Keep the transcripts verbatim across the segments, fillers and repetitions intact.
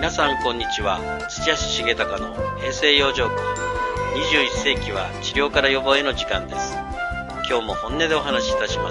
皆さんこんにちは。土橋重隆の平成養生訓。にじゅういっ世紀は治療から予防への時間です。今日も本音でお話しいたします。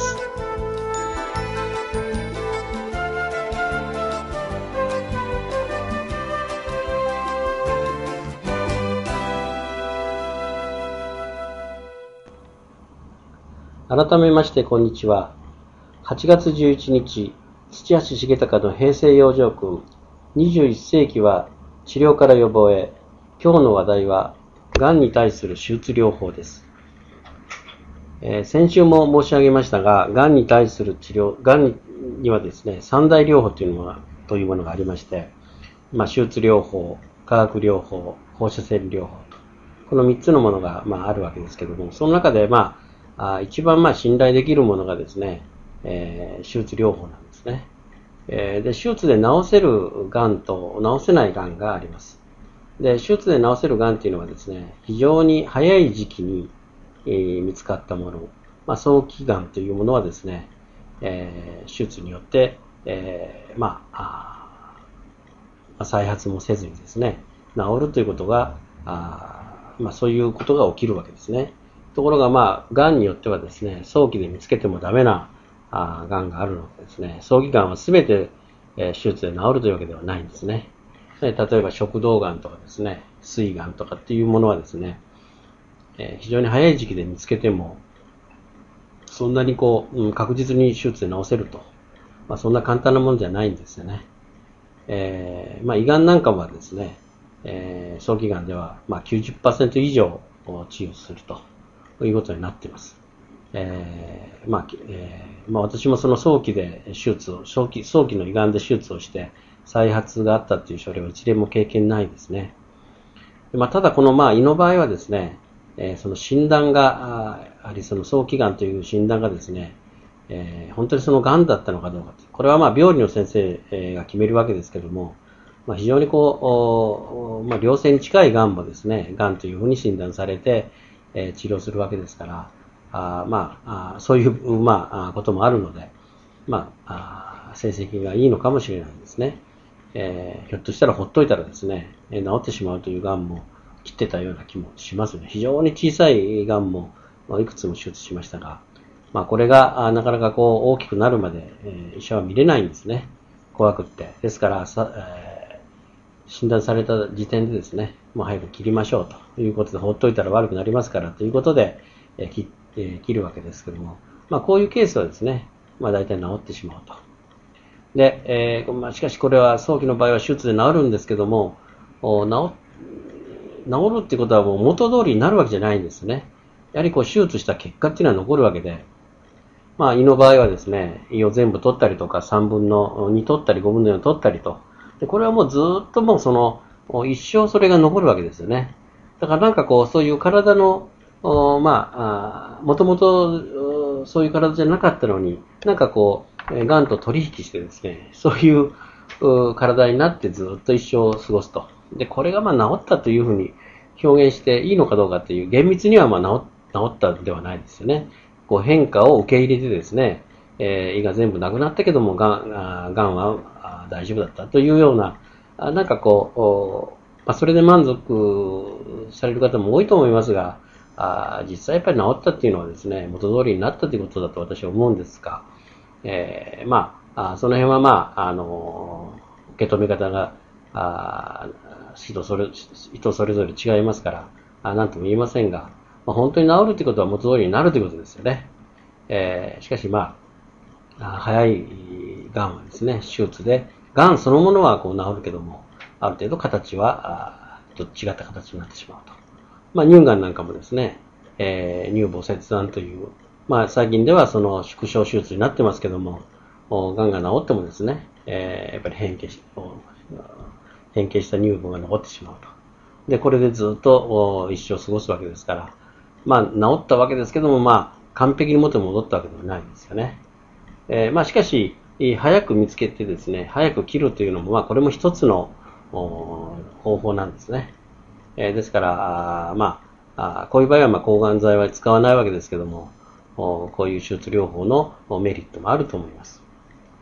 改めましてこんにちは。はちがつじゅういちにち、土橋重隆の平成養生訓。にじゅういっ世紀は治療から予防へ。今日の話題は、がんに対する手術療法です。えー、先週も申し上げましたが、がんに対する治療、がんにはですね、三大療法というのが、というものがありまして、まあ、手術療法、化学療法、放射線療法と、このみっつのものが、まあ、あるわけですけども、その中で、まあ、あ一番まあ信頼できるものがですね、えー、手術療法なんですね。で、手術で治せるがんと治せないがんがあります。で、手術で治せるがんというのはですね、非常に早い時期に、えー、見つかったもの、まあ、早期がんというものはですね、えー、手術によって、えー、まあ、あ再発もせずにですね、治るということが、あまあ、そういうことが起きるわけですね。ところが、まあ、がんによってはですね、早期で見つけてもダメながんがあるのでですね、早期がんはすべて、えー、手術で治るというわけではないんですね。例えば食道がんとかですね、膵がんとかっていうものはですね、えー、非常に早い時期で見つけても、そんなにこう、うん、確実に手術で治せると、まあ、そんな簡単なものじゃないんですよね。えー、まあ、胃がんなんかはですね、えー、早期がんでは、まあ、きゅうじゅっパーセント 以上を治療するということになっています。えー、まあ、えー、まあ私もその早期で手術を、早期、早期の胃がんで手術をして再発があったという症例は一例も経験ないですね。まあただこのまあ胃の場合はですね、えー、その診断が、ありその早期がんという診断がですね、えー、本当にそのがんだったのかどうか。これはまあ病理の先生が決めるわけですけども、まあ非常にこう、まあ良性に近いがんもですね、がんというふうに診断されて、えー、治療するわけですから、あまあ、あそういう、まあ、こともあるので、まあ、あ成績がいいのかもしれないですね。えー、ひょっとしたらほっといたらですね、治ってしまうというがんも切ってたような気もしますね。非常に小さいがんもいくつも手術しましたが、まあ、これがなかなかこう大きくなるまで、えー、医者は見れないんですね。怖くって。ですからさ、えー、診断された時点でですね、もう早く切りましょうということで、ほっといたら悪くなりますからということで、えー、切ってえー、切るわけですけども、まあこういうケースはですね、まあ大体治ってしまうと。で、えーまあ、しかしこれは早期の場合は手術で治るんですけども、治、治るってことはもう元通りになるわけじゃないんですね。やはりこう手術した結果っていうのは残るわけで、まあ胃の場合はですね、胃を全部取ったりとかさんぶんのに取ったりごぶんのよん取ったりと。で、これはもうずっともうその、一生それが残るわけですよね。だからなんかこうそういう体のまあ、もともとそういう体じゃなかったのに、なんかこう、癌と取引してですね、そういう体になってずっと一生を過ごすと。で、これがまあ治ったというふうに表現していいのかどうかという、厳密にはまあ治治ったんではないですよね。こう変化を受け入れてですね、えー、胃が全部なくなったけども、癌は大丈夫だったというような、なんかこう、まあ、それで満足される方も多いと思いますが、あ実際やっぱり治ったっていうのはですね、元通りになったということだと私は思うんですが、えー、まあ、その辺はまあ、あの、受け止め方が、あ人それ、人それぞれ違いますから、あなんとも言いませんが、まあ、本当に治るということは元通りになるということですよね。えー、しかしまあ、早い癌はですね、手術で、癌そのものはこう治るけども、ある程度形は、ちょっと違った形になってしまうと。まあ、乳がんなんかもですね、えー、乳房切断という、まあ、最近ではその縮小手術になってますけども、がんが治ってもですね、えー、やっぱり変形し、変形した乳房が残ってしまうと。で、これでずっと一生過ごすわけですから、まあ、治ったわけですけども、まあ、完璧に元に戻ったわけではないんですよね。えー、まあ、しかし、早く見つけてですね、早く切るというのも、まあ、これも一つの方法なんですね。えー、ですから、あまあ、あこういう場合はまあ抗がん剤は使わないわけですけども、こういう手術療法のメリットもあると思います。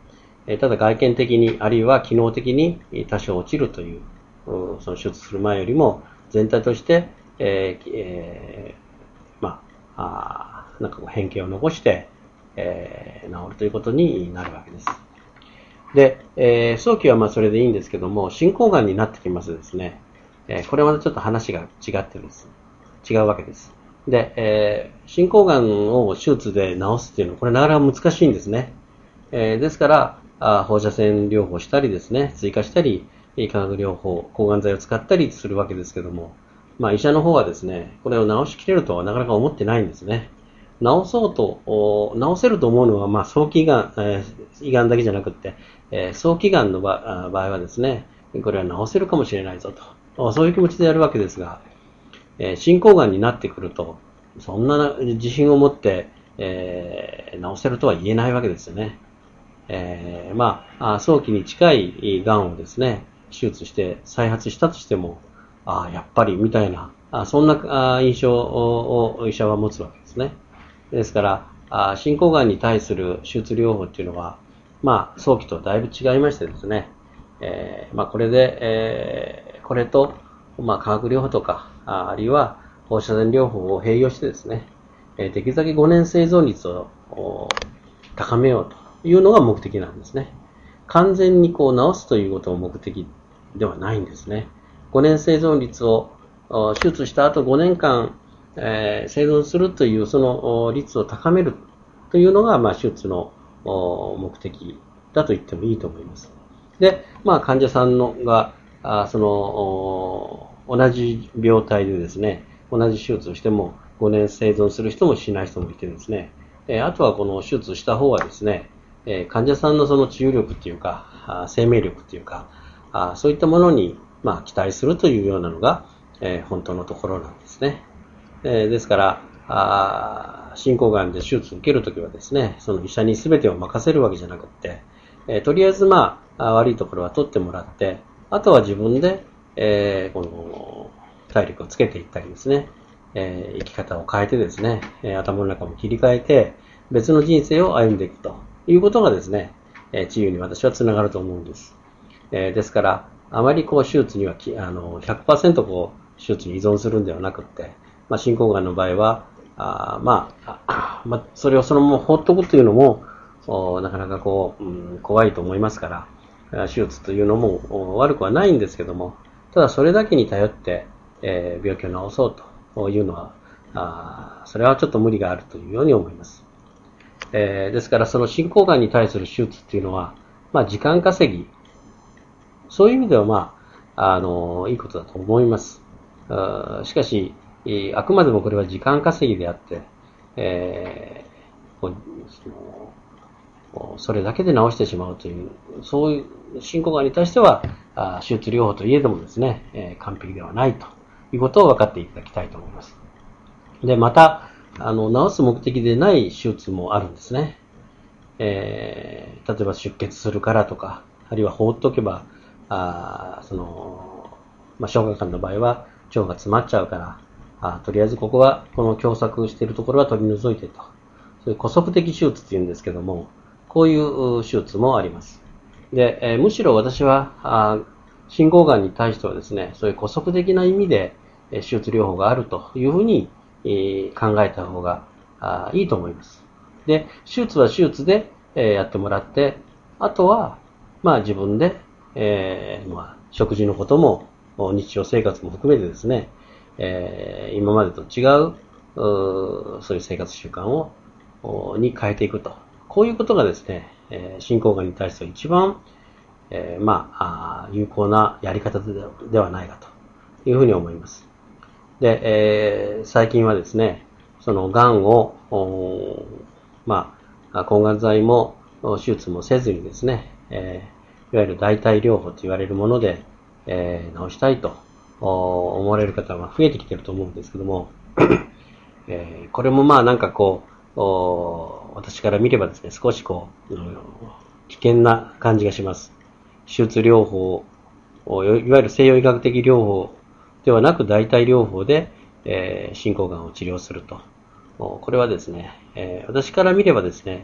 ただ外見的に、あるいは機能的に多少落ちるという、その手術する前よりも全体として、えーえー、まあ、あなんかこう変形を残して、えー、治るということになるわけです。で、えー、早期はまあそれでいいんですけども、進行がんになってきますとですね、えー、これまたちょっと話が違ってです。違うわけです。で、えー、進行がんを手術で治すっていうのは、これなかなか難しいんですね。えー、ですから、あ放射線療法したりですね、追加したり、化学療法、抗がん剤を使ったりするわけですけども、まあ医者の方はですね、これを治しきれるとはなかなか思ってないんですね。治そうと、治せると思うのは、まあ早期がん、えー、胃がんだけじゃなくって、えー、早期がんの場合はですね、これは治せるかもしれないぞと、そういう気持ちでやるわけですが、えー、進行がんになってくると、そんな自信を持って、えー、治せるとは言えないわけですよね。えー、まあ、早期に近いがんをですね、手術して再発したとしても、あやっぱりみたいな、あそんな印象を医者は持つわけですね。ですから、あ進行がんに対する手術療法っていうのは、まあ、早期とだいぶ違いましてですね、えー、まあ、これで、えー、これと、まあ、化学療法とか、ああるいは放射線療法を併用してですね、えー、できるだけごねん生存率を高めようというのが目的なんですね。完全にこう治すということを目的ではないんですね。ごねん生存率を手術した後ごねんかん、えー、生存するというその率を高めるというのが、まあ、手術の目的だと言ってもいいと思います。で、まあ、患者さんのがあその同じ病態でですね、同じ手術をしてもごねん生存する人もしない人もいてですね、あとはこの手術した方はですね、患者さんのその治癒力っていうか、生命力っていうか、そういったものにまあ期待するというようなのが本当のところなんですね。ですから、進行がんで手術を受けるときはですね、その医者に全てを任せるわけじゃなくて、とりあえずまあ悪いところは取ってもらって、あとは自分で、えー、この体力をつけていったりですね、えー、生き方を変えてですね、頭の中も切り替えて別の人生を歩んでいくということがですね、治癒に私はつながると思うんです。えー、ですから、あまりこう手術にはあの ひゃくパーセント こう手術に依存するんではなくって、まあ、進行がんの場合は、あまあ、まあ、それをそのまま放っとくというのもなかなかこう、うん、怖いと思いますから、手術というのも悪くはないんですけども、ただそれだけに頼って、えー、病気を治そうというのは、あそれはちょっと無理があるというように思います。えー、ですからその進行がんに対する手術っていうのは、まあ時間稼ぎ、そういう意味ではまあ、あの、いいことだと思います。あしかし、あくまでもこれは時間稼ぎであって、えー、そのそれだけで治してしまうという、そういう進行がんに対しては、手術療法といえどもですね、えー、完璧ではないということを分かっていただきたいと思います。で、また、あの、治す目的でない手術もあるんですね。えー、例えば出血するからとか、あるいは放っておけば、あその、まあ、小児がんの場合は腸が詰まっちゃうから、あとりあえずここは、この狭窄しているところは取り除いてと。そういう姑息的手術って言うんですけども、こういう手術もあります。で、えー、むしろ私は、あ進行がんに対してはですね、そういう姑息的な意味で手術療法があるというふうに、えー、考えた方があいいと思います。で、手術は手術で、えー、やってもらって、あとは、まあ自分で、えー、まあ食事のことも、日常生活も含めてですね、えー、今までと違う、うそういう生活習慣を、に変えていくと。こういうことがですね、えー、進行がんに対しては一番、えー、まあ、有効なやり方でではないかというふうに思います。で、えー、最近はですね、そのがんを、まあ、抗がん剤も手術もせずにですね、えー、いわゆる代替療法と言われるもので、えー、治したいと思われる方が増えてきていると思うんですけども、えー、これもまあなんかこう、私から見ればですね、少しこう、危険な感じがします。手術療法、いわゆる西洋医学的療法ではなく代替療法で、えー、進行がんを治療すると。これはですね、えー、私から見ればですね、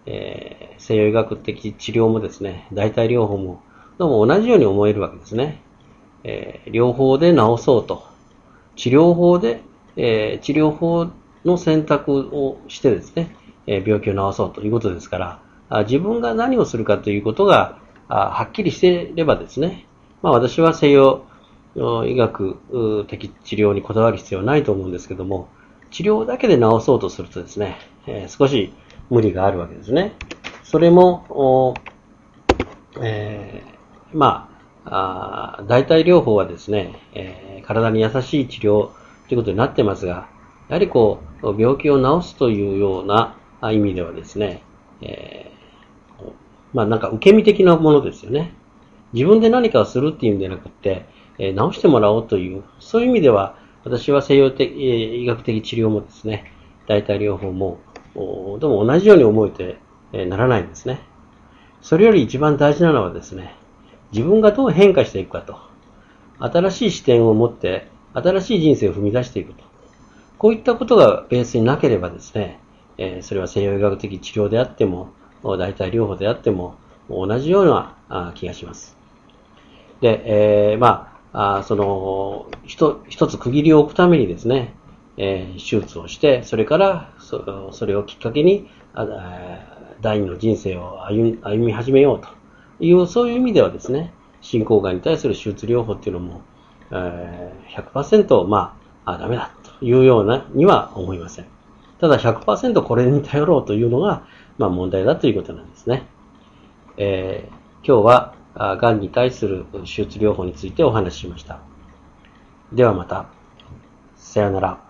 えー、西洋医学的治療もですね、代替療法も、どうも同じように思えるわけですね。えー、療法で治そうと。治療法で、えー、治療法の選択をしてですね、えー、病気を治そうということですから、あ自分が何をするかということがあはっきりしていればですね、まあ私は西洋医学的治療にこだわる必要はないと思うんですけども、治療だけで治そうとするとですね、えー、少し無理があるわけですね。それも、えー、まあ、あ代替療法はですね、えー、体に優しい治療ということになってますが、やはりこう、病気を治すというような意味ではですね、えー、まあなんか受け身的なものですよね。自分で何かをするっていう意味ではなくて、えー、治してもらおうという、そういう意味では、私は西洋的、えー、医学的治療もですね、代替療法も、どうも同じように思えて、えー、ならないんですね。それより一番大事なのはですね、自分がどう変化していくかと。新しい視点を持って、新しい人生を踏み出していくと。こういったことがベースになければですね、えー、それは西洋医学的治療であっても、代替療法であっても、同じような気がします。で、えー、まあ、その、一, 一つ区切りを置くためにですね、えー、手術をして、それからそ、それをきっかけに、第二の人生を歩み、歩み始めようという、そういう意味ではですね、進行がんに対する手術療法っていうのも、えー、ひゃくパーセント、まあ、あ、ダメだというようなには思いません。ただ ひゃくパーセント これに頼ろうというのが、まあ問題だということなんですね。えー、今日は、がんに対する手術療法についてお話ししました。ではまた。さようなら。